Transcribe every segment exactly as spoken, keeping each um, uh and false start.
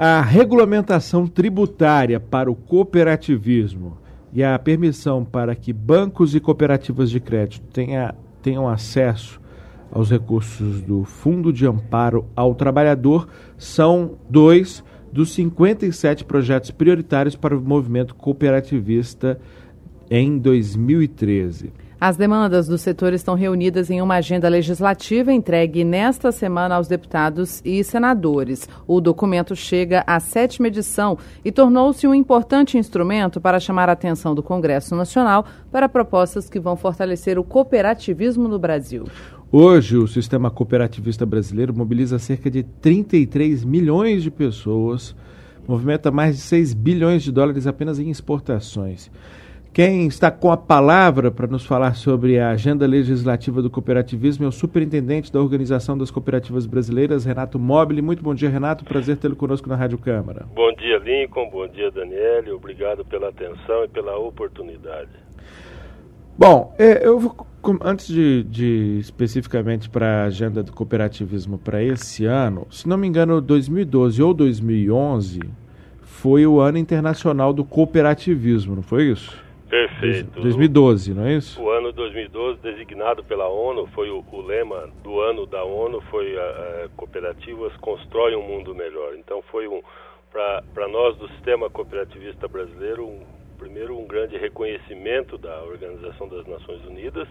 A regulamentação tributária para o cooperativismo e a permissão para que bancos e cooperativas de crédito tenha, tenham acesso aos recursos do Fundo de Amparo ao Trabalhador são dois dos cinquenta e sete projetos prioritários para o movimento cooperativista em dois mil e treze. As demandas do setor estão reunidas em uma agenda legislativa entregue nesta semana aos deputados e senadores. O documento chega à sétima edição e tornou-se um importante instrumento para chamar a atenção do Congresso Nacional para propostas que vão fortalecer o cooperativismo no Brasil. Hoje, o sistema cooperativista brasileiro mobiliza cerca de trinta e três milhões de pessoas, movimenta mais de seis bilhões de dólares apenas em exportações. Quem está com a palavra para nos falar sobre a agenda legislativa do cooperativismo é o superintendente da Organização das Cooperativas Brasileiras, Renato Mobile. Muito bom dia, Renato. Prazer tê-lo conosco na Rádio Câmara. Bom dia, Lincoln. Bom dia, Daniele. Obrigado pela atenção e pela oportunidade. Bom, é, eu vou, antes de, de especificamente para a agenda do cooperativismo para esse ano, se não me engano, dois mil e doze ou dois mil e onze foi o ano internacional do cooperativismo, não foi isso? Perfeito. dois mil e doze, não é isso? O ano dois mil e doze, designado pela ONU, foi o, o lema do ano da ONU, foi a, a cooperativas constroem um mundo melhor. Então foi um, para nós do sistema cooperativista brasileiro, um, primeiro um grande reconhecimento da Organização das Nações Unidas,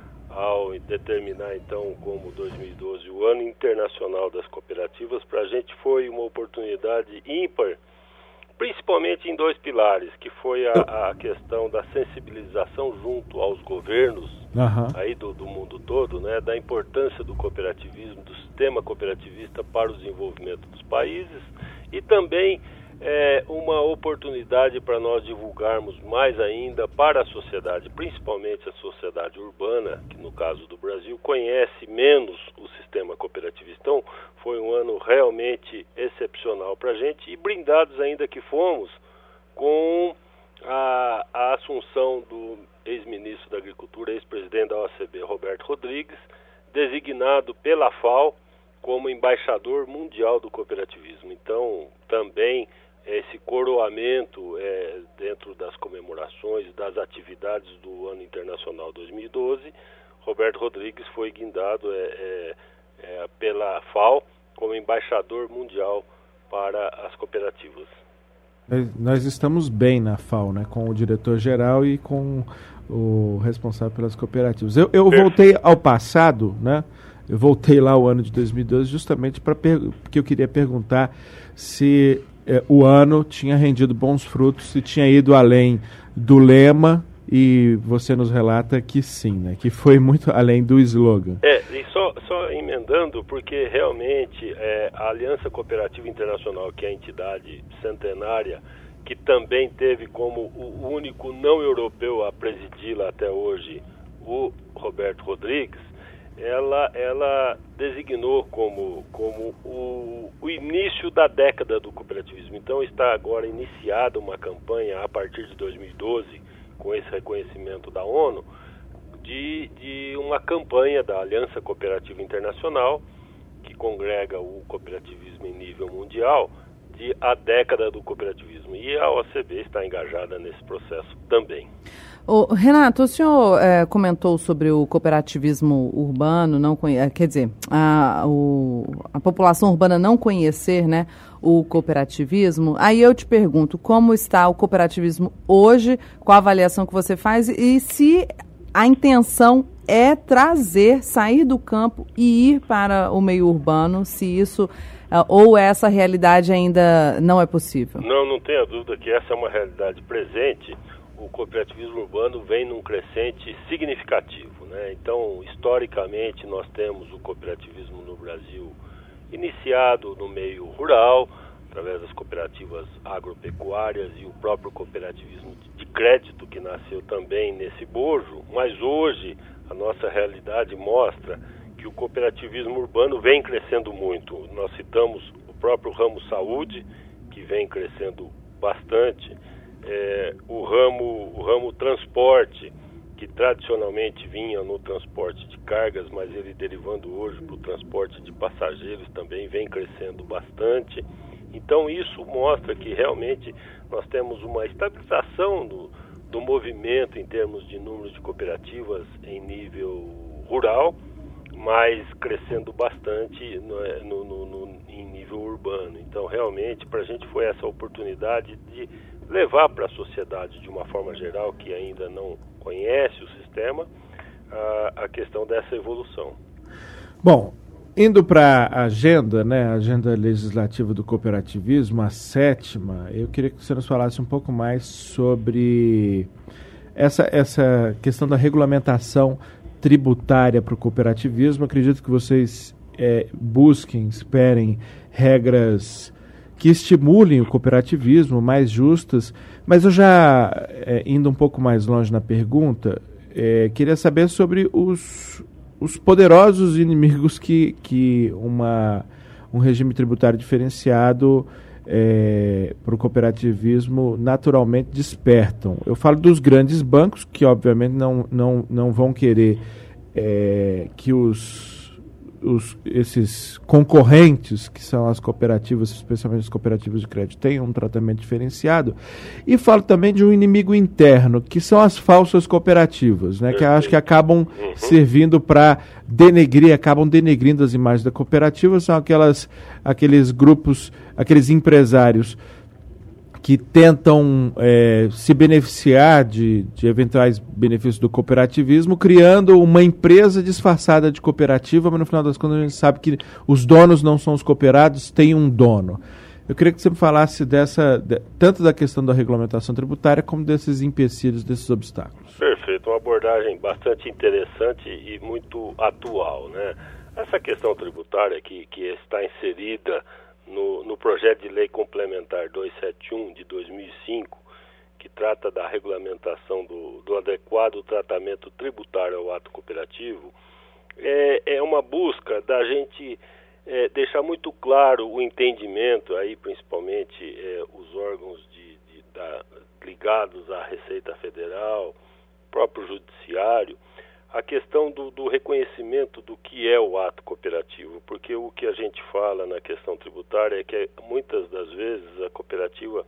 ao determinar então como dois mil e doze o ano internacional das cooperativas. Para a gente foi uma oportunidade ímpar, principalmente em dois pilares, que foi a, a questão da sensibilização junto aos governos uhum. aí do, do mundo todo, né, da importância do cooperativismo, do sistema cooperativista para o desenvolvimento dos países, e também é, uma oportunidade para nós divulgarmos mais ainda para a sociedade, principalmente a sociedade urbana, que no caso do Brasil conhece menos o sistema cooperativista. Então, foi um ano realmente excepcional para a gente, e brindados ainda que fomos com a, a assunção do ex-ministro da Agricultura, ex-presidente da O A C B, Roberto Rodrigues, designado pela F A O como embaixador mundial do cooperativismo. Então, também esse coroamento é, dentro das comemorações, das atividades do Ano Internacional dois mil e doze, Roberto Rodrigues foi guindado é, é, é, pela F A O como embaixador mundial para as cooperativas. Nós estamos bem na F A O, né, com o diretor-geral e com o responsável pelas cooperativas. Eu, eu voltei ao passado, né? Eu voltei lá o ano de dois mil e doze justamente para per- porque eu queria perguntar se eh, o ano tinha rendido bons frutos, se tinha ido além do lema, e você nos relata que sim, né? Que foi muito além do slogan. É, e só, só emendando, porque realmente é, a Aliança Cooperativa Internacional, que é a entidade centenária, que também teve como o único não europeu a presidi-la até hoje, o Roberto Rodrigues, ela, ela designou como, como o, o início da década do cooperativismo. Então está agora iniciada uma campanha a partir de dois mil e doze, com esse reconhecimento da ONU, de, de uma campanha da Aliança Cooperativa Internacional, que congrega o cooperativismo em nível mundial, de a década do cooperativismo. E a O A C B está engajada nesse processo também. Ô, Renato, o senhor é, comentou sobre o cooperativismo urbano, não conhe... quer dizer, a, o, a população urbana não conhecer, né, o cooperativismo. Aí eu te pergunto, como está o cooperativismo hoje, qual a avaliação que você faz, e se a intenção é trazer, sair do campo e ir para o meio urbano, se isso, ou essa realidade ainda não é possível? Não, não tenha dúvida que essa é uma realidade presente. O cooperativismo urbano vem num crescente significativo, né? Então, historicamente, nós temos o cooperativismo no Brasil iniciado no meio rural, através das cooperativas agropecuárias e o próprio cooperativismo de crédito, que nasceu também nesse bojo. Mas hoje, a nossa realidade mostra que o cooperativismo urbano vem crescendo muito. Nós citamos o próprio ramo saúde, que vem crescendo bastante. É, o ramo, o ramo transporte, que tradicionalmente vinha no transporte de cargas, mas ele derivando hoje para o transporte de passageiros também vem crescendo bastante. Então isso mostra que realmente nós temos uma estabilização do, do movimento em termos de número de cooperativas em nível rural, mas crescendo bastante no, no, no, em nível urbano. Então realmente para a gente foi essa oportunidade de levar para a sociedade de uma forma geral que ainda não conhece o sistema a, a questão dessa evolução. Bom, indo para a agenda, né, a agenda legislativa do cooperativismo, a sétima, eu queria que você nos falasse um pouco mais sobre essa, essa questão da regulamentação tributária para o cooperativismo. Acredito que vocês é, busquem, esperem regras que estimulem o cooperativismo, mais justas, mas eu já, é, indo um pouco mais longe na pergunta, é, queria saber sobre os... os poderosos inimigos que, que uma, um regime tributário diferenciado é, para o cooperativismo naturalmente despertam. Eu falo dos grandes bancos, que obviamente não, não, não vão querer é, que os, os, esses concorrentes, que são as cooperativas, especialmente as cooperativas de crédito, tenham um tratamento diferenciado. E falo também de um inimigo interno, que são as falsas cooperativas, né, que eu acho que acabam uhum. servindo para denegrir, acabam denegrindo as imagens da cooperativa. São aquelas, aqueles grupos, aqueles empresários que tentam é, se beneficiar de, de eventuais benefícios do cooperativismo, criando uma empresa disfarçada de cooperativa, mas no final das contas a gente sabe que os donos não são os cooperados, tem um dono. Eu queria que você me falasse dessa, de, tanto da questão da regulamentação tributária, como desses empecilhos, desses obstáculos. Perfeito, uma abordagem bastante interessante e muito atual, né? Essa questão tributária que, que está inserida No, no projeto de lei complementar duzentos e setenta e um de dois mil e cinco, que trata da regulamentação do, do adequado tratamento tributário ao ato cooperativo, é, é uma busca da gente é, deixar muito claro o entendimento, aí principalmente é, os órgãos de, de, da, ligados à Receita Federal, próprio Judiciário, a questão do, do reconhecimento do que é o ato cooperativo, porque o que a gente fala na questão tributária é que muitas das vezes a cooperativa,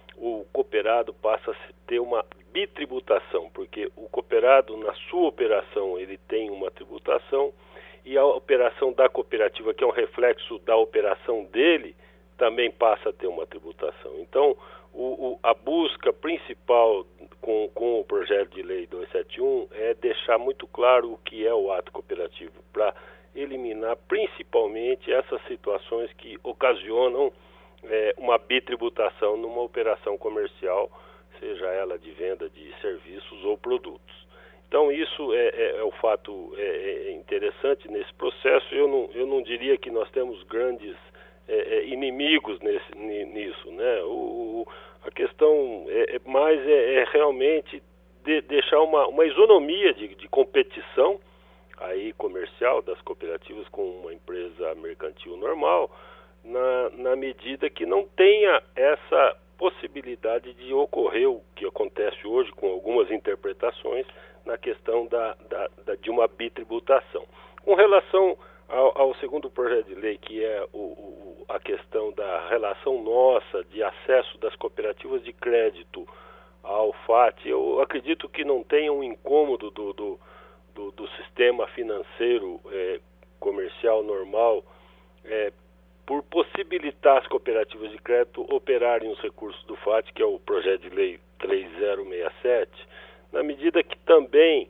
o cooperado passa a ter uma bitributação, porque o cooperado na sua operação ele tem uma tributação e a operação da cooperativa, que é um reflexo da operação dele, também passa a ter uma tributação. Então, o, o, a busca principal com, com o projeto de lei duzentos e setenta e um é deixar muito claro o que é o ato cooperativo, para eliminar principalmente essas situações que ocasionam é, uma bitributação numa operação comercial, seja ela de venda de serviços ou produtos. Então isso é, é, é o fato é, é interessante nesse processo. Eu não, eu não diria que nós temos grandes é, é, inimigos nesse, nisso, né? O, a questão é, é mais é, é realmente de, deixar uma, uma isonomia de, de competição aí comercial das cooperativas com uma empresa mercantil normal, na, na medida que não tenha essa possibilidade de ocorrer o que acontece hoje com algumas interpretações na questão da, da, da, de uma bitributação. Com relação ao, ao segundo projeto de lei, que é o, o, a questão da relação nossa de acesso das cooperativas de crédito ao F A T, eu acredito que não tenha um incômodo do, do, do, do sistema financeiro é, comercial normal é, por possibilitar as cooperativas de crédito operarem os recursos do F A T, que é o projeto de lei três mil e sessenta e sete, na medida que também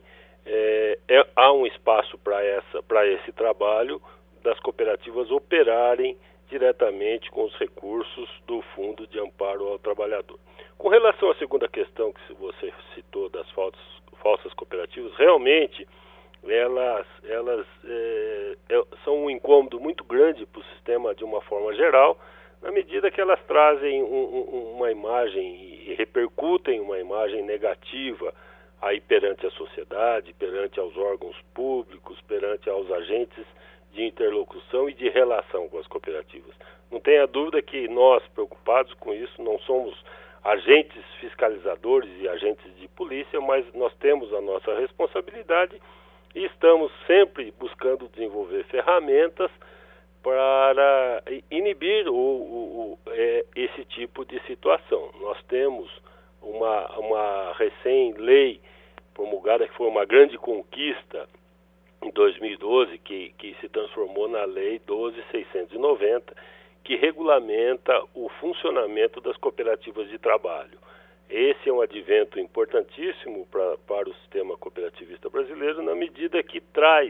é, é, há um espaço para essa, para esse trabalho das cooperativas operarem diretamente com os recursos do Fundo de Amparo ao Trabalhador. Com relação à segunda questão que você citou das falsas, falsas cooperativas, realmente elas, elas é, é, são um incômodo muito grande para o sistema de uma forma geral, na medida que elas trazem um, um, uma imagem e repercutem uma imagem negativa aí perante a sociedade, perante aos órgãos públicos, perante aos agentes de interlocução e de relação com as cooperativas. Não tenha dúvida que nós, preocupados com isso, não somos agentes fiscalizadores e agentes de polícia, mas nós temos a nossa responsabilidade e estamos sempre buscando desenvolver ferramentas para inibir o, o, o, é, esse tipo de situação. Nós temos uma, uma recém-lei promulgada, que foi uma grande conquista em dois mil e doze, que, que se transformou na Lei doze mil seiscentos e noventa, que regulamenta o funcionamento das cooperativas de trabalho. Esse é um advento importantíssimo pra, para o sistema cooperativista brasileiro, na medida que traz,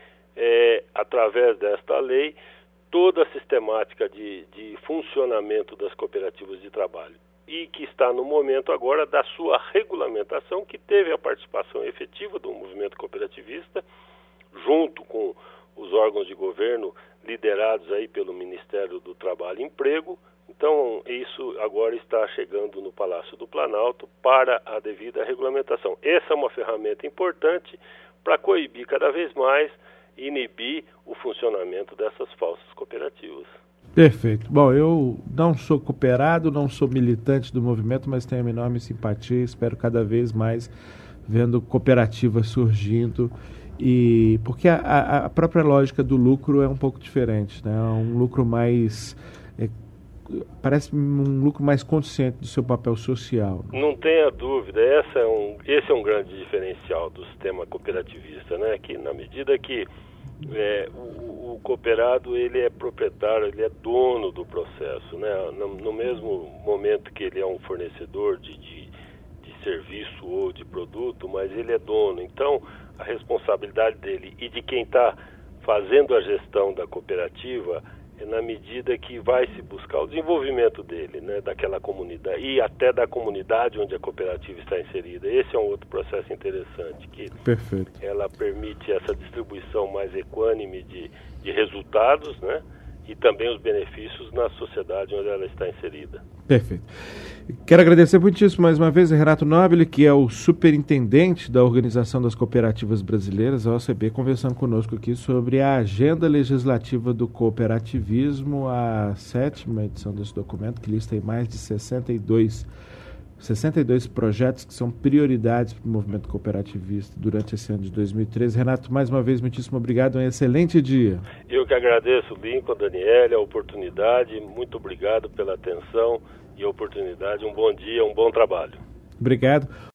é, através desta lei, toda a sistemática de, de funcionamento das cooperativas de trabalho e que está no momento agora da sua regulamentação, que teve a participação efetiva do movimento cooperativista, junto com os órgãos de governo liderados aí pelo Ministério do Trabalho e Emprego. Então, isso agora está chegando no Palácio do Planalto para a devida regulamentação. Essa é uma ferramenta importante para coibir cada vez mais e inibir o funcionamento dessas falsas cooperativas. Perfeito. Bom, eu não sou cooperado, não sou militante do movimento, mas tenho uma enorme simpatia e espero cada vez mais vendo cooperativas surgindo. E porque a, a própria lógica do lucro é um pouco diferente, né? É um lucro mais... É, parece um lucro mais consciente do seu papel social. Né? Não tenha dúvida, essa é um, esse é um grande diferencial do sistema cooperativista, né? Que na medida que é, o, o cooperado ele é proprietário, ele é dono do processo, né? No, no mesmo momento que ele é um fornecedor de, de, de serviço ou de produto, mas ele é dono. Então, a responsabilidade dele e de quem está fazendo a gestão da cooperativa é na medida que vai se buscar o desenvolvimento dele, né, daquela comunidade e até da comunidade onde a cooperativa está inserida. Esse é um outro processo interessante, que Perfeito. Ela permite essa distribuição mais equânime de, de resultados, né, e também os benefícios na sociedade onde ela está inserida. Perfeito. Quero agradecer muitíssimo mais uma vez a Renato Nobile, que é o superintendente da Organização das Cooperativas Brasileiras, a O C B, conversando conosco aqui sobre a agenda legislativa do cooperativismo, a sétima edição desse documento, que lista aí mais de sessenta e dois projetos que são prioridades para o movimento cooperativista durante esse ano de dois mil e treze. Renato, mais uma vez, muitíssimo obrigado, um excelente dia. Eu que agradeço, Lincoln, Daniela, a oportunidade, muito obrigado pela atenção e a oportunidade, um bom dia, um bom trabalho. Obrigado.